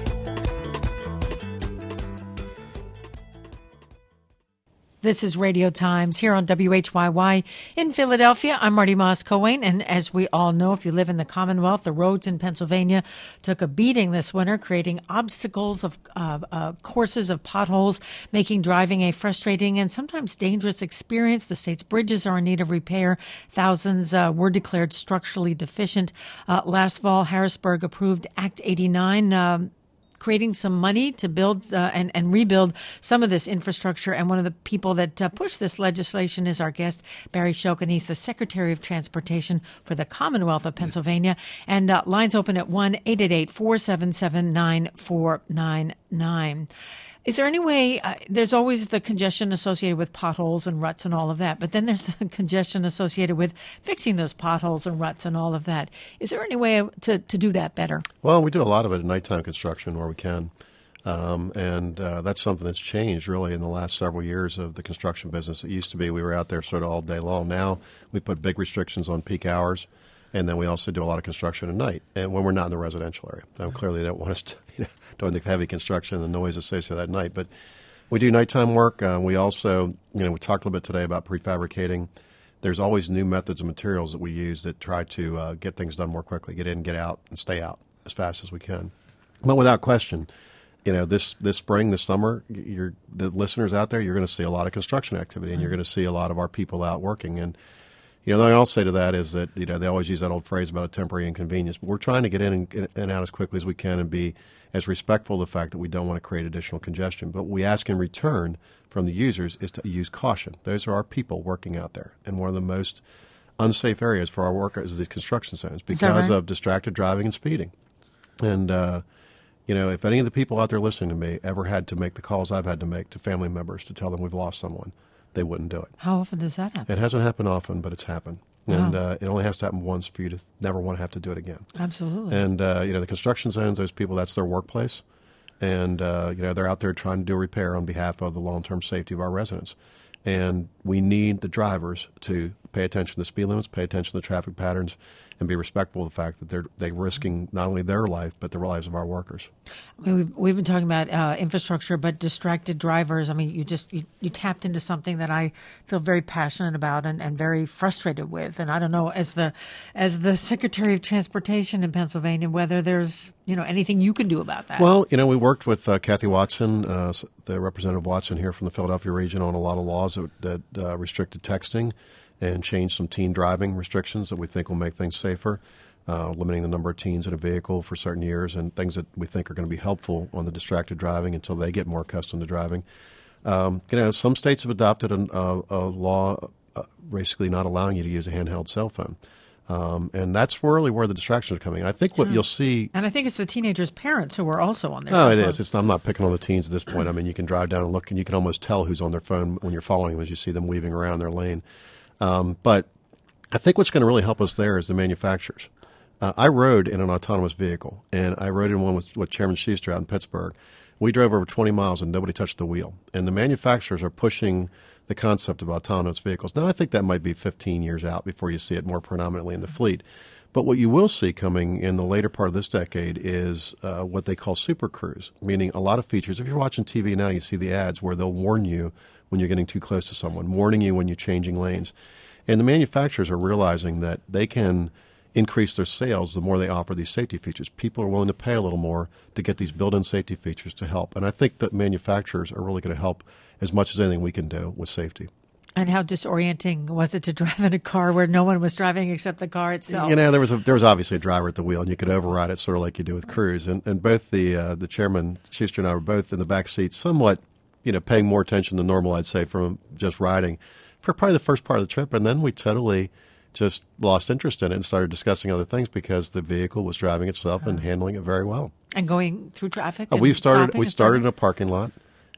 This is Radio Times here on W H Y Y in Philadelphia. I'm Marty Moss-Coane, and as we all know, if you live in the Commonwealth, the roads in Pennsylvania took a beating this winter, creating obstacles of uh, uh, courses of potholes, making driving a frustrating and sometimes dangerous experience. The state's bridges are in need of repair. Thousands uh, were declared structurally deficient. Uh, last fall, Harrisburg approved Act eighty-nine, uh, creating some money to build uh, and, and rebuild some of this infrastructure. And one of the people that uh, pushed this legislation is our guest, Barry Shokin. He's the Secretary of Transportation for the Commonwealth of Pennsylvania. And uh, lines open at one eight eight eight, four seven seven, nine four nine nine. Is there any way, uh, there's always the congestion associated with potholes and ruts and all of that, but then there's the congestion associated with fixing those potholes and ruts and all of that. Is there any way to, to do that better? Well, we do a lot of it at nighttime construction where we can, um, and uh, that's something that's changed really in the last several years of the construction business. It used to be we were out there sort of all day long. Now we put big restrictions on peak hours, and then we also do a lot of construction at night, and when we're not in the residential area. Now, clearly they don't want us to, you know, doing the heavy construction and the noise associated at night. But we do nighttime work. Uh, we also, you know, we talked a little bit today about prefabricating. There's always new methods and materials that we use that try to uh, get things done more quickly, get in, get out, and stay out as fast as we can. But without question, you know, this, this spring, this summer, you're, the listeners out there, you're going to see a lot of construction activity, and you're going to see a lot of our people out working. And you know, the thing I'll say to that is that, you know, they always use that old phrase about a temporary inconvenience, but we're trying to get in and, and out as quickly as we can and be as respectful of the fact that we don't want to create additional congestion. But what we ask in return from the users is to use caution. Those are our people working out there. And one of the most unsafe areas for our workers is these construction zones because right? of distracted driving and speeding. And, uh, you know, if any of the people out there listening to me ever had to make the calls I've had to make to family members to tell them we've lost someone, they wouldn't do it. How often does that happen? It hasn't happened often, but it's happened. And wow. uh, it only has to happen once for you to never want to have to do it again. Absolutely. And, uh, you know, the construction zones, those people, that's their workplace. And, uh, you know, they're out there trying to do repair on behalf of the long-term safety of our residents. And we need the drivers to pay attention to speed limits, pay attention to the traffic patterns, and be respectful of the fact that they're they're risking not only their life but the lives of our workers. I mean, we've, we've been talking about uh, infrastructure, but distracted drivers. I mean, you just you, you tapped into something that I feel very passionate about and, and very frustrated with. And I don't know, as the as the Secretary of Transportation in Pennsylvania, whether there's you know anything you can do about that. Well, you know, we worked with uh, Kathy Watson, uh, the Representative Watson here from the Philadelphia region, on a lot of laws that, that uh, restricted texting and changed some teen driving restrictions that we think will make things safer, uh, limiting the number of teens in a vehicle for certain years and things that we think are going to be helpful on the distracted driving until they get more accustomed to driving. Um, you know, some states have adopted a, a, a law uh, basically not allowing you to use a handheld cell phone. Um, and that's really where the distractions are coming. I think what yeah. you'll see... And I think it's the teenagers' parents who are also on their oh, phone. Oh, it is. It's, I'm not picking on the teens at this point. I mean, you can drive down and look, and you can almost tell who's on their phone when you're following them as you see them weaving around their lane. Um, but I think what's going to really help us there is the manufacturers. Uh, I rode in an autonomous vehicle, and I rode in one with, with Chairman Schuster out in Pittsburgh. We drove over twenty miles, and nobody touched the wheel. And the manufacturers are pushing the concept of autonomous vehicles. Now, I think that might be fifteen years out before you see it more predominantly in the fleet. But what you will see coming in the later part of this decade is uh, what they call Super Cruise, meaning a lot of features. If you're watching T V now, you see the ads where they'll warn you when you're getting too close to someone, warning you when you're changing lanes. And the manufacturers are realizing that they can increase their sales the more they offer these safety features. People are willing to pay a little more to get these built-in safety features to help. And I think that manufacturers are really going to help as much as anything we can do with safety. And how disorienting was it to drive in a car where no one was driving except the car itself? You know, there was a, there was obviously a driver at the wheel, and you could override it sort of like you do with Cruise. And, and both the uh, the chairman, Schuster, and I were both in the back seat, somewhat, you know, paying more attention than normal, I'd say, from just riding for probably the first part of the trip. And then we totally just lost interest in it and started discussing other things because the vehicle was driving itself and handling it very well. And going through traffic. Uh, and we started. stopping We started in a parking lot.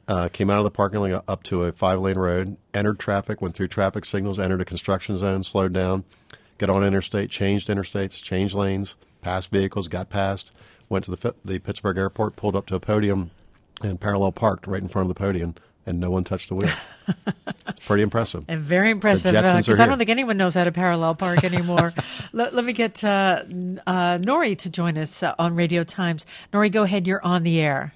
uh, came out of the parking lot up to a five-lane road, entered traffic, went through traffic signals, entered a construction zone, slowed down, got on interstate, changed interstates, changed lanes, passed vehicles, got past, went to the, the Pittsburgh airport, pulled up to a podium, and parallel parked right in front of the podium, and no one touched the wheel. It's pretty impressive. And very impressive, because uh, I don't think anyone knows how to parallel park anymore. let, let me get uh, uh, Nori to join us uh, on Radio Times. Nori, go ahead. You're on the air.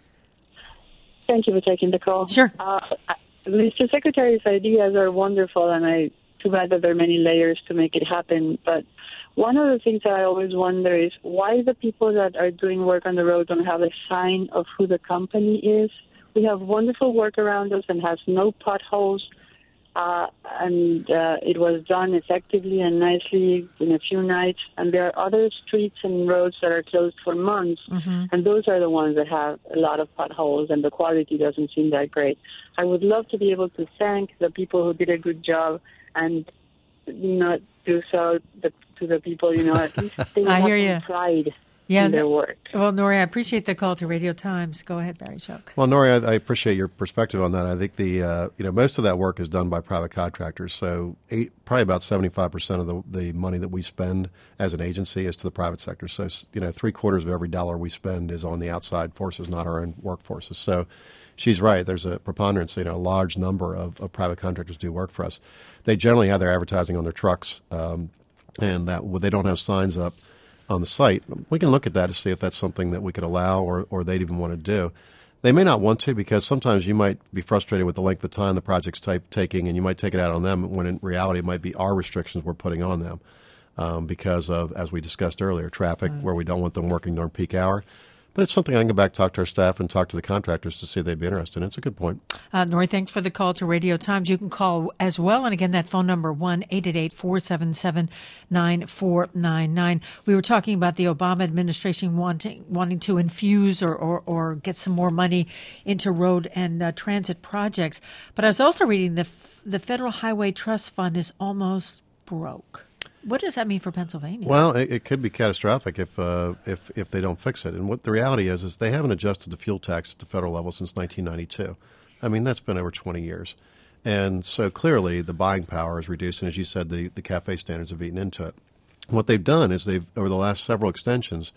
Thank you for taking the call. Sure. Uh, Mister Secretary's ideas are wonderful, and I too bad that there are many layers to make it happen. But one of the things that I always wonder is why the people that are doing work on the road don't have a sign of who the company is. We have wonderful work around us and has no potholes, uh, and uh, it was done effectively and nicely in a few nights. And there are other streets and roads that are closed for months, mm-hmm. and those are the ones that have a lot of potholes, and the quality doesn't seem that great. I would love to be able to thank the people who did a good job and not do so the, to the people, you know, at least they I have hear some you. pride yeah, in their work. Well, Nori, I appreciate the call to Radio Times. Go ahead, Barry Shook. Well, Nori, I, I appreciate your perspective on that. I think the uh, you know most of that work is done by private contractors. So eight, probably about seventy-five percent of the, the money that we spend as an agency is to the private sector. So you know three quarters of every dollar we spend is on the outside forces, not our own workforces. So she's right. There's a preponderance, you know, a large number of, of private contractors do work for us. They generally have their advertising on their trucks, um, and that well, they don't have signs up on the site. We can look at that to see if that's something that we could allow or, or they'd even want to do. They may not want to because sometimes you might be frustrated with the length of time the project's type, taking, and you might take it out on them when in reality it might be our restrictions we're putting on them um, because of, as we discussed earlier, traffic Right. where we don't want them working during peak hour. But it's something I can go back, talk to our staff, and talk to the contractors to see if they'd be interested in. It's a good point. Uh, Nori, thanks for the call to Radio Times. You can call as well. And again, that phone number, one eight eight eight, four seven seven, nine four nine nine. We were talking about the Obama administration wanting wanting to infuse or, or, or get some more money into road and uh, transit projects. But I was also reading the, f- the Federal Highway Trust Fund is almost broke. What does that mean for Pennsylvania? Well, it, it could be catastrophic if uh, if if they don't fix it. And what the reality is is they haven't adjusted the fuel tax at the federal level since nineteen ninety-two. I mean, that's been over twenty years. And so clearly the buying power is reduced. And as you said, the, the CAFE standards have eaten into it. What they've done is they've, over the last several extensions,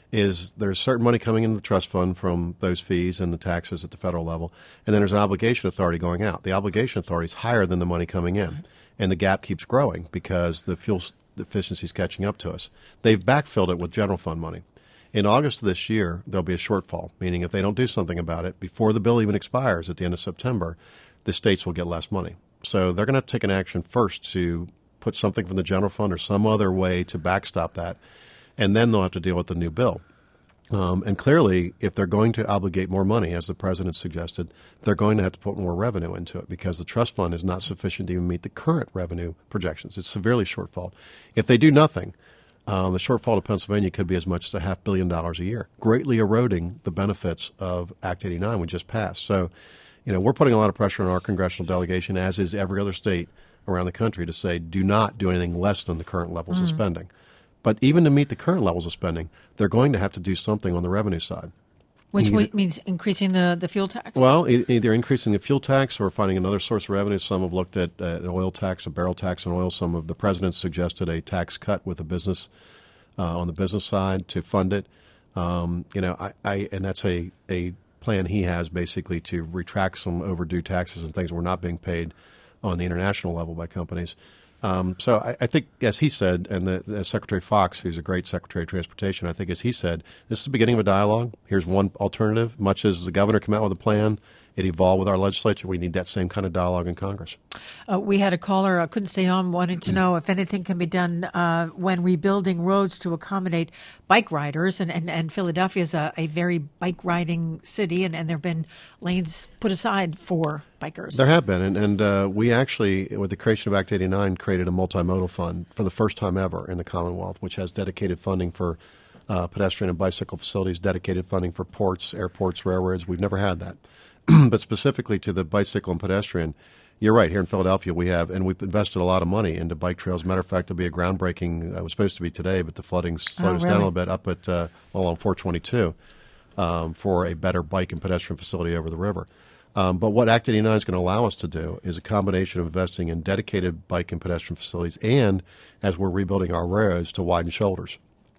is there's certain money coming into the trust fund from those fees and the taxes at the federal level. And then there's an obligation authority going out. The obligation authority is higher than the money coming in. Right. And the gap keeps growing because the fuel efficiency is catching up to us. They've backfilled it with general fund money. In August of this year, there'll be a shortfall, meaning if they don't do something about it before the bill even expires at the end of September, the states will get less money. So they're going to take an action first to put something from the general fund or some other way to backstop that, and then they'll have to deal with the new bill. Um, and clearly, if they're going to obligate more money, as the president suggested, they're going to have to put more revenue into it because the trust fund is not sufficient to even meet the current revenue projections. It's severely shortfall. If they do nothing, uh, the shortfall to Pennsylvania could be as much as a half billion dollars a year, greatly eroding the benefits of Act eighty-nine we just passed. So, you know, we're putting a lot of pressure on our congressional delegation, as is every other state around the country, to say do not do anything less than the current levels mm-hmm. of spending. But even to meet the current levels of spending, they're going to have to do something on the revenue side. Which either, means increasing the, the fuel tax? Well, e- either increasing the fuel tax or finding another source of revenue. Some have looked at uh, an oil tax, a barrel tax on oil. Some of the presidents suggested a tax cut with a business uh, on the business side to fund it. Um, you know, I, I and that's a, a plan he has basically to retract some overdue taxes and things that were not being paid on the international level by companies. Um, so I, I think, as he said, and the, the Secretary Fox, who's a great Secretary of Transportation, I think, as he said, this is the beginning of a dialogue. Here's one alternative. Much as the governor came out with a plan, it evolved with our legislature. We need that same kind of dialogue in Congress. Uh, we had a caller, uh, couldn't stay on, wanting to know if anything can be done uh, when rebuilding roads to accommodate bike riders. And, and, and Philadelphia is a, a very bike-riding city, and, and there have been lanes put aside for bikers. There have been, and, and uh, we actually, with the creation of Act eighty-nine, created a multimodal fund for the first time ever in the Commonwealth, which has dedicated funding for uh, pedestrian and bicycle facilities, dedicated funding for ports, airports, railroads. We've never had that. But specifically to the bicycle and pedestrian, you're right. Here in Philadelphia, we have, and we've invested a lot of money into bike trails. Matter of fact, there'll be a groundbreaking. Uh, it was supposed to be today, but the flooding slowed oh, us really? down a little bit up at uh, along four twenty-two um, for a better bike and pedestrian facility over the river. Um, but what Act eighty-nine is going to allow us to do is a combination of investing in dedicated bike and pedestrian facilities and, as we're rebuilding our roads, to widen shoulders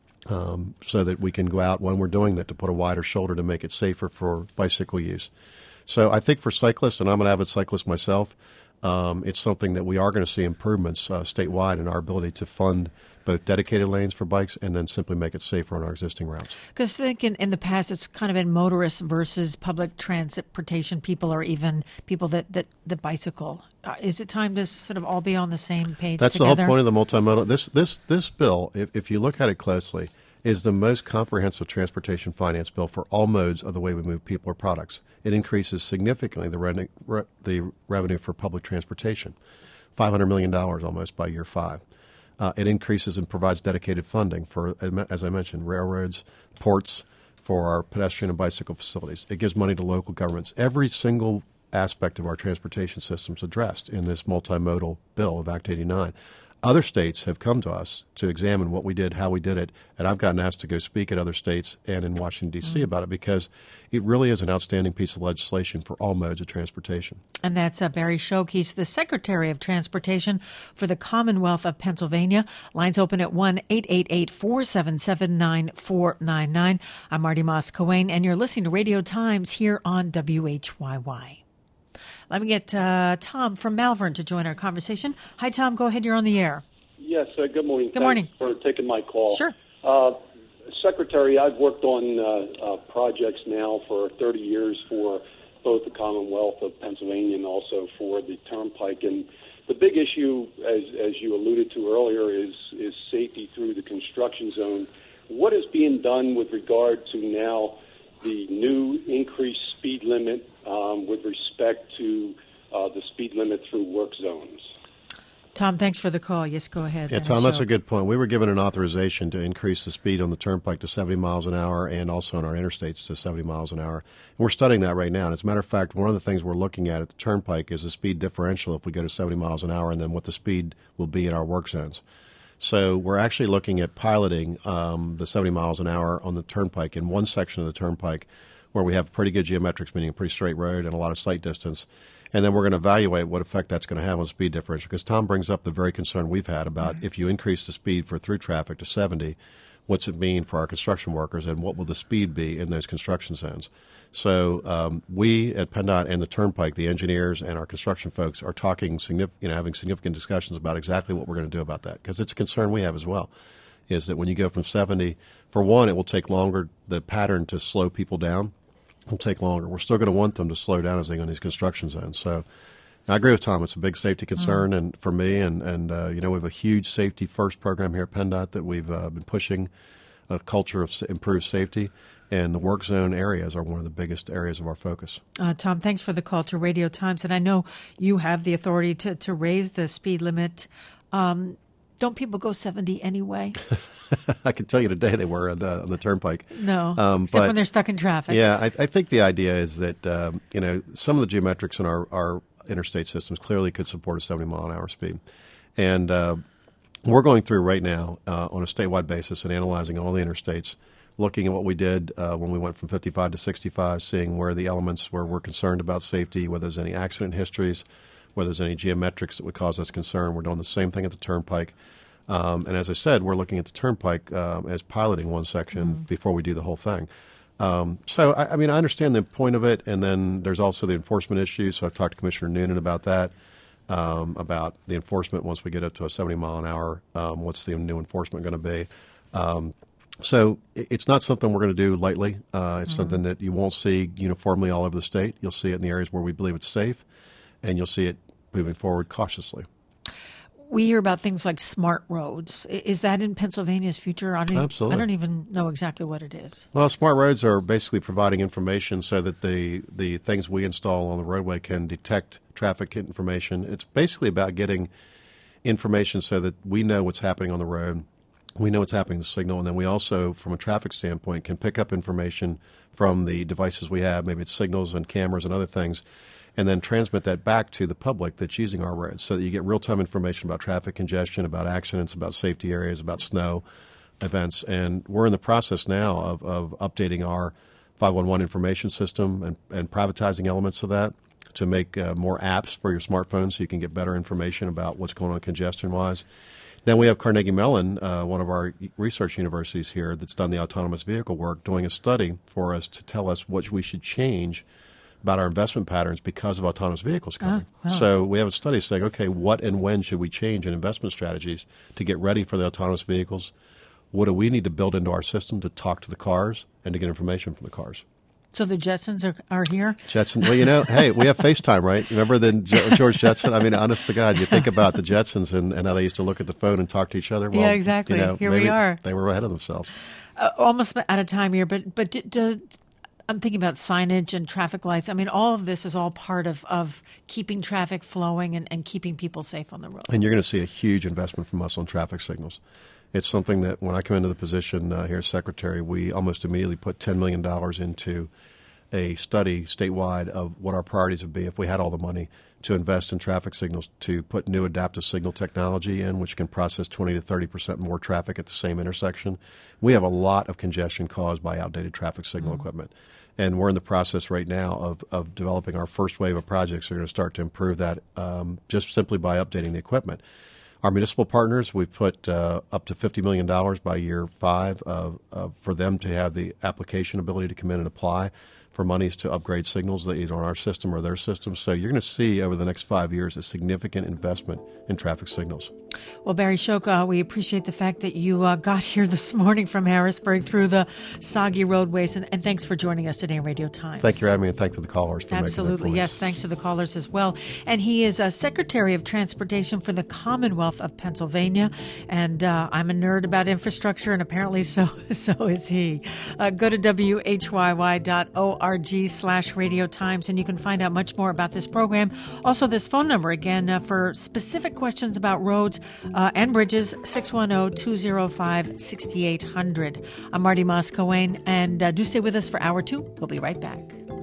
um, so that we can go out when we're doing that to put a wider shoulder to make it safer for bicycle use. So I think for cyclists, and I'm an avid cyclist myself, um, it's something that we are going to see improvements uh, statewide in our ability to fund both dedicated lanes for bikes and then simply make it safer on our existing routes. Because I think in, in the past it's kind of been motorists versus public transportation people or even people that, that, that bicycle. Uh, is it time to sort of all be on the same page That's together? the whole point of the multimodal. This, this, this bill, if, if you look at it closely, is the most comprehensive transportation finance bill for all modes of the way we move people or products. It increases significantly the, re- re- the revenue for public transportation, five hundred million dollars almost by year five. Uh, it increases and provides dedicated funding for, as I mentioned, railroads, ports, for our pedestrian and bicycle facilities. It gives money to local governments. Every single aspect of our transportation system is addressed in this multimodal bill of Act eighty-nine. Other states have come to us to examine what we did, how we did it, and I've gotten asked to go speak at other states and in Washington, D C Mm. about it because it really is an outstanding piece of legislation for all modes of transportation. And that's uh, Barry Shoke. He's the Secretary of Transportation for the Commonwealth of Pennsylvania. Lines open at one eight eight eight, four seven seven, nine four nine nine. I'm Marty Moss-Coane, and you're listening to Radio Times here on W H Y Y. Let me get uh, Tom from Malvern to join our conversation. Hi, Tom. Go ahead. You're on the air. Yes. Uh, good morning. Good Thanks morning. for taking my call. Sure. Uh, Secretary, I've worked on uh, uh, projects now for thirty years for both the Commonwealth of Pennsylvania and also for the Turnpike. And the big issue, as, as you alluded to earlier, is, is safety through the construction zone. What is being done with regard to now the new increased speed limit um, with respect to uh, the speed limit through work zones? Tom, thanks for the call. Yes, go ahead. Yeah, Tom, that's a good point. We were given an authorization to increase the speed on the Turnpike to seventy miles an hour and also on our interstates to seventy miles an hour. And we're studying that right now. And as a matter of fact, one of the things we're looking at at the Turnpike is the speed differential if we go to seventy miles an hour and then what the speed will be in our work zones. So we're actually looking at piloting um, the seventy miles an hour on the Turnpike in one section of the Turnpike where we have pretty good geometrics, meaning a pretty straight road and a lot of sight distance. And then we're going to evaluate what effect that's going to have on speed differential. Because Tom brings up the very concern we've had about if you increase the speed for through traffic to seventy, what's it mean for our construction workers and what will the speed be in those construction zones? So um, we at PennDOT and the Turnpike, the engineers and our construction folks are talking, signif- you know, having significant discussions about exactly what we're going to do about that. Because it's a concern we have as well, is that when you go from seventy, for one, it will take longer, the pattern to slow people down will take longer. We're still going to want them to slow down as they go in these construction zones. So I agree with Tom. It's a big safety concern, mm. and for me, and, and uh, you know, we have a huge safety first program here at PennDOT that we've uh, been pushing a culture of improved safety, and the work zone areas are one of the biggest areas of our focus. Uh, Tom, thanks for the call to Radio Times, and I know you have the authority to, to raise the speed limit. Um, don't people go seventy anyway? I can tell you today they were on the, on the Turnpike. No, um, except but, when they're stuck in traffic. Yeah, I, I think the idea is that, um, you know, some of the geometrics in our, our interstate systems clearly could support a seventy mile an hour speed. And uh, we're going through right now uh, on a statewide basis and analyzing all the interstates, looking at what we did uh, when we went from fifty-five to sixty-five, seeing where the elements where we're concerned about safety, whether there's any accident histories, whether there's any geometrics that would cause us concern. We're doing the same thing at the Turnpike. Um, and as I said, we're looking at the Turnpike uh, as piloting one section mm-hmm. before we do the whole thing. Um, so, I, I mean, I understand the point of it, and then there's also the enforcement issue. So I've talked to Commissioner Noonan about that, um, about the enforcement once we get up to a seventy mile an hour. Um, what's the new enforcement going to be? Um, so it's not something we're going to do lightly. Uh, it's mm-hmm. something that you won't see uniformly all over the state. You'll see it in the areas where we believe it's safe, and you'll see it moving forward cautiously. We hear about things like smart roads. Is that in Pennsylvania's future? I don't, Absolutely. I don't even know exactly what it is. Well, smart roads are basically providing information so that the, the things we install on the roadway can detect traffic information. It's basically about getting information so that we know what's happening on the road. We know what's happening in the signal, and then we also, from a traffic standpoint, can pick up information from the devices we have, maybe it's signals and cameras and other things, and then transmit that back to the public that's using our roads so that you get real-time information about traffic congestion, about accidents, about safety areas, about snow events. And we're in the process now of, of updating our five one one information system and, and privatizing elements of that to make uh, more apps for your smartphone so you can get better information about what's going on congestion-wise. Then we have Carnegie Mellon, uh, one of our research universities here that's done the autonomous vehicle work, doing a study for us to tell us what we should change about our investment patterns because of autonomous vehicles coming. Oh, wow. So we have a study saying, okay, what and when should we change in investment strategies to get ready for the autonomous vehicles? What do we need to build into our system to talk to the cars and to get information from the cars? So the Jetsons are, are here? Jetsons. Well, you know, hey, we have FaceTime, right? Remember the George Jetson? I mean, honest to God, you think about the Jetsons and, and how they used to look at the phone and talk to each other. Well, yeah, exactly. You know, here we are. They were ahead of themselves. Uh, almost out of time here, but but do, do, I'm thinking about signage and traffic lights. I mean, all of this is all part of, of keeping traffic flowing and, and keeping people safe on the road. And you're going to see a huge investment from us on traffic signals. It's something that when I come into the position uh, here as Secretary, we almost immediately put ten million dollars into a study statewide of what our priorities would be if we had all the money to invest in traffic signals, to put new adaptive signal technology in, which can process twenty to thirty percent more traffic at the same intersection. We have a lot of congestion caused by outdated traffic signal mm-hmm. equipment. And we're in the process right now of, of developing our first wave of projects that are going to start to improve that um, just simply by updating the equipment. Our municipal partners, we've put uh, up to fifty million dollars by year five of, of, for them to have the application ability to come in and apply for monies to upgrade signals that either on our system or their system. So you're going to see over the next five years a significant investment in traffic signals. Well, Barry Shook, uh, we appreciate the fact that you uh, got here this morning from Harrisburg through the soggy roadways, and, and thanks for joining us today on Radio Times. Thank you for having me, and thanks to the callers for Absolutely, making their points. Yes, thanks to the callers as well. And he is uh, Secretary of Transportation for the Commonwealth of Pennsylvania, and uh, I'm a nerd about infrastructure, and apparently so so is he. Uh, go to W H Y Y dot org slash Radio Times, and you can find out much more about this program. Also, this phone number, again, uh, for specific questions about roads uh, and bridges, six one zero, two zero five, six eight zero zero. I'm Marty Moss-Coane, and uh, do stay with us for hour two. We'll be right back.